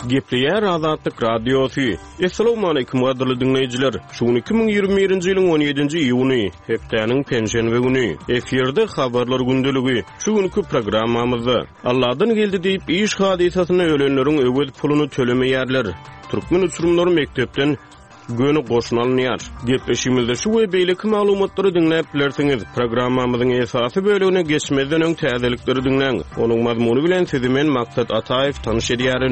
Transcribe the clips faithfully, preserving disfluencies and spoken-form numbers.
Gepleyer Azatlyk Radiosu. Assalamu alaykum gadyrly dinleyijiler. Şu iki bin ýyirmi birinji ýylyň on ýedinji iýuny, hepdeniň penşenbe güni. Eferde habarlar gündeligi. Şu günkü programmamyzda Allahdan geldi diýip iş hadisasyna ölenleriň öwet puluny tölemeýärler. Türkmen uçurumlary mektepden göni goşunalynýar. Gepleşimizde şu we beýleki maglumatlary dinläp bilersiňiz. Programmamyzyň esasy bölügine geçmeden öň täzelikleri dinläň. Onuň mazmuny bilen sizi men Maksat Ataev tanyş edýärin.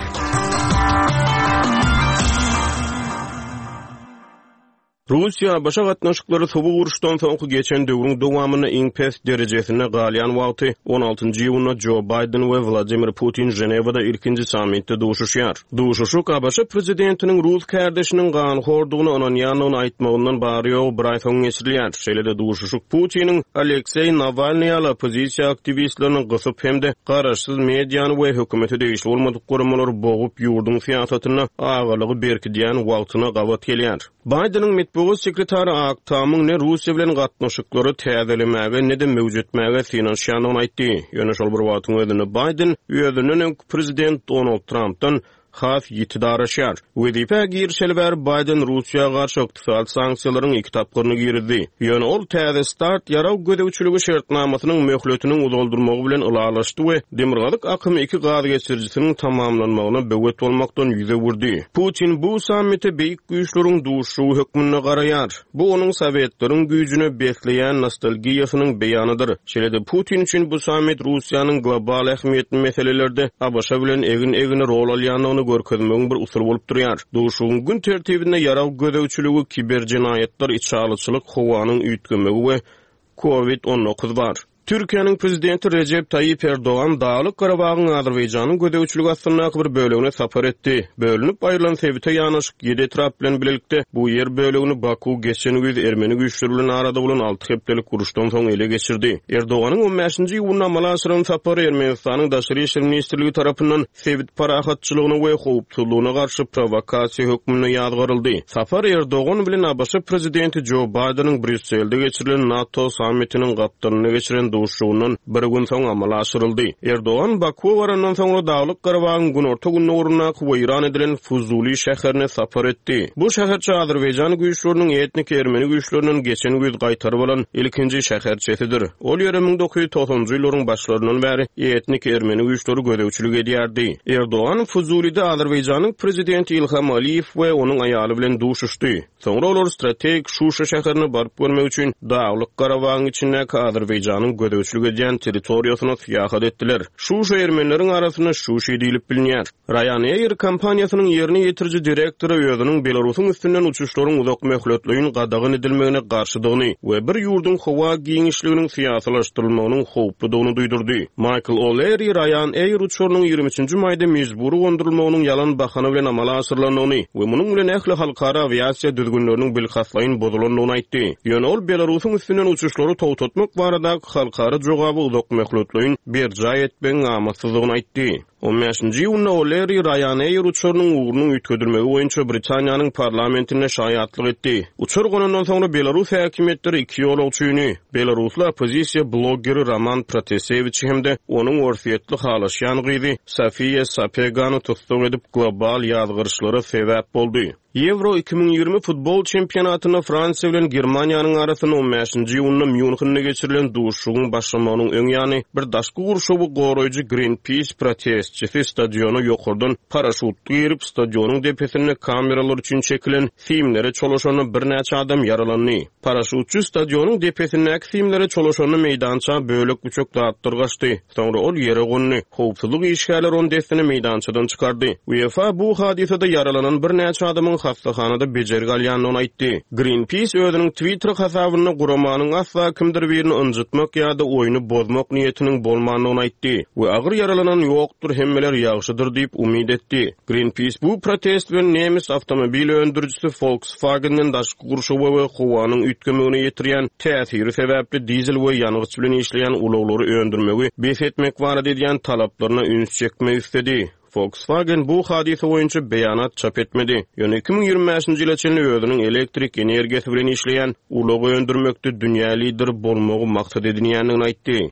Russiýa başa gatnaşyklary soňky uruşdan soňky geçen döwrüň dowamyny iň pes derejesine galýan wagty on altynjy ýylyna Joe Biden we Vladimir Putin Jenewada ilkinji sammitde duşuşýar. Duşuşuk Abaşa prezidentiniň Rus kardeşiniň ganhordugyny onanýanyny aýtmagyndan bary ýok bir aý soň geçirilýär. Şeýle duşuşuk Putiniň Aleksey Navalny ýaly opozisiýa aktivistlerini gysyp hemde garaşsyz mediany we hökümeti değişli bolmadyk goramalar bogup ýurdun siýasatyna agalygy berkidýän wagtyna gawat gelýär. Biden'ın Metbuat sekretary Aktamyň ne Russiýa bilen gatnaşyklary täzelemäge ne de mewjudmäge finansiýanyny aýtdy. Ýöne şol bir wagtyň özünde Biden ýöňünden prezident Donald Trump'dan has ýitidaraşýar. Wezipe girşelber Biden Russiýa garşy ykdysal sanksiýalaryň iki tapgyryny girdi. Ýöne ol täze start ýaraw gödäwçiligi şertnamasynyň möhletini uzoldurmagy bilen ylalaşdy we demirgalyk akymy iki gaz geçirjisiniň tamamlanmagyna böwet bolmakdan ýüze wurdy. Putin bu sammite beýik güýçleriň duşu hökmüne garaýar. Bu onuň Sowetlaryň güýjüne besleýän nostalgiýasynyň beýanydyr. Şeýle Putin üçin bu sammit Russiýanyň global ähmiýetli meselelerde Abaşa bilen egin-egine rol alýanyny görkezmegiň bir usul bolup durýar. Duşuň gün tertibinde ýaraw gödäwçiligi, kiber jinayetler, içalyçylyk, howanyň üýtgemegi we covid on dokuz bar. Türkiýanyň prezidenti Recep Tayyip Erdoğan Dağlyk Garabagyň Azerbaýjanyň gödäwçiligi astyna bir bölegine sapar etdi. Bölünip aýrylan Sewite ýanyşyk ýedi etrap bilen bilelikde bu ýer bölegini Baku geçen güz Ermeni güýçleri bilen arada bolan alty hepdelik uruşdan soň ele geçirdi. Erdoğanyň on beşinji ýylyna amala aşyran sapary Ermenistanyň Daşary işler ministrligi tarapyndan Sewit parahatçylygyna we howpsuzlygyna garşy provokasiýa hökmüne ýazgaryldy. Sapar Erdoğan bilen Abaşa prezidenti Joe Biden'ın Brüsselde geçirilen NATO sammitiniň gapdalyny geçiren duşuğundan bir gün soň amala aşyryldy. Erdoğan Baku barandan soňra Dağlyk Garabagyň gün orta gününe urunna weýran edilen Fuzuli şäherine sapar etdi. Bu şäherçe Azerbaýjan güýçleriniň etnik Ermeni güýçlerinden geçen güz gaýtaryp alan ilkinji şäherçesidir. Ol ýere ming dokuz ýüz toksonjy ýyllaryň başlaryndan bäri etnik Ermeni güýçleri gödäwçilik edýärdi. Erdoğan Fuzulide Azerbaýjanyň prezidenti İlham Aliýew we onuň aýaly bilen duşuşdy. Soňra olar strategik Şuşa şäherine baryp görmek üçin Dağlyk Garabagyň içindäki Azerbaýjanyň gödäwçilik edýän territoriýasyna syýahat etdiler. Şuşa ermenileriň arasyna Şuşa diýilip bilinýär. Ryanair kompaniýasynyň ýerine ýetirji direktory özüniň Belarusyň üstünden uçuşlaryň uzak möhletligini gadagyn edilmegine garşydygyny we bir ýurdun howa giňişliginiň syýasalaşdyrylmagynyň howpludygyny duýdurdy. Michael O'Leary Ryanair uçuşlarynyň ýygrimi üçinji maýda mejburi gondurulmagynyň ýalan bahana bilen amala aşyrylanyny we munyň bilen ähli halkara aviasiýa düzgünleriniň bilhaslaryň bozulynyny aýtdy. Ýöne ol Belarusyň üstünden uçuşlary towtatmak barada halkara jogaby uzak möhletligini berja etmegiň amatsızlygyny aýtdy. on beşinji ýylyna O'Leary Ryanair uçurynyň uğrunyň üýtgedilmegi boýunça Britaniýanyň parlamentine şaýatlyk etdi. Uçur gonundan soňra Belarus häkimetleri iki ýolagçyny, Belarusly opozisiýa bloggeri Roman Protasevich hemde onuň orfiýetli halaşýan gyzy Sofiya Sapegany tutsak edip global ýazgyrçylara sebäp boldy. Euro iki bin ýyirmi futbol çempionatyna Fransiýa bilen Germaniýanyň arasyna on beşinji ýylyna Münchende geçirilen duşugyň başlamagynyň öň ýany bir daşky gurşugy goraýjy Greenpeace protestçisi stadionu ýokurdan paraşutly girip stadionyň depesine kameralar üçin çekilen filmlere çolaşany bir näçe adam yaralandy. Paraşutçy stadionyň depesine filmlere çolaşany meýdança bölek buçuk dağıttırgaçdy. Soňra ol ýere gonny. Howpsuzlyk işgärleri onu desini meýdançadan çykardy. UEFA bu hadisede yaralanan bir näçe adamyň hastahanada bejergi alýanyny aýtdy. Greenpeace özüniň Twitter hasabyna guramanyň asla kimdir birini ınjytmak ýa-da oýuny bozmak niýetiniň bolmanyny aýtdy we agyr yaralanan ýokdur, hemmeler ýagşydyr diýip umyd etdi. Greenpeace bu protest bilen Nemis awtomobil öndürjisi Volkswagen'den daşky gurşugy we howanyň üýtgemegine ýetirýän täsiri sebäpli dizel we ýanygyç bilen işleýän uloglary öndürmegi besetmek barada edýän talaplaryna üns çekmek istedi. Volkswagen bu hadise boýunça beýanat çap etmedi. Ýöne iki bin ýyirmi beşinji ýyla çenli özüniň elektrik energiýasi bilen işleýän ulogy öndürmekde dünýä lider bolmagy maksat edilýändigini aýtdy.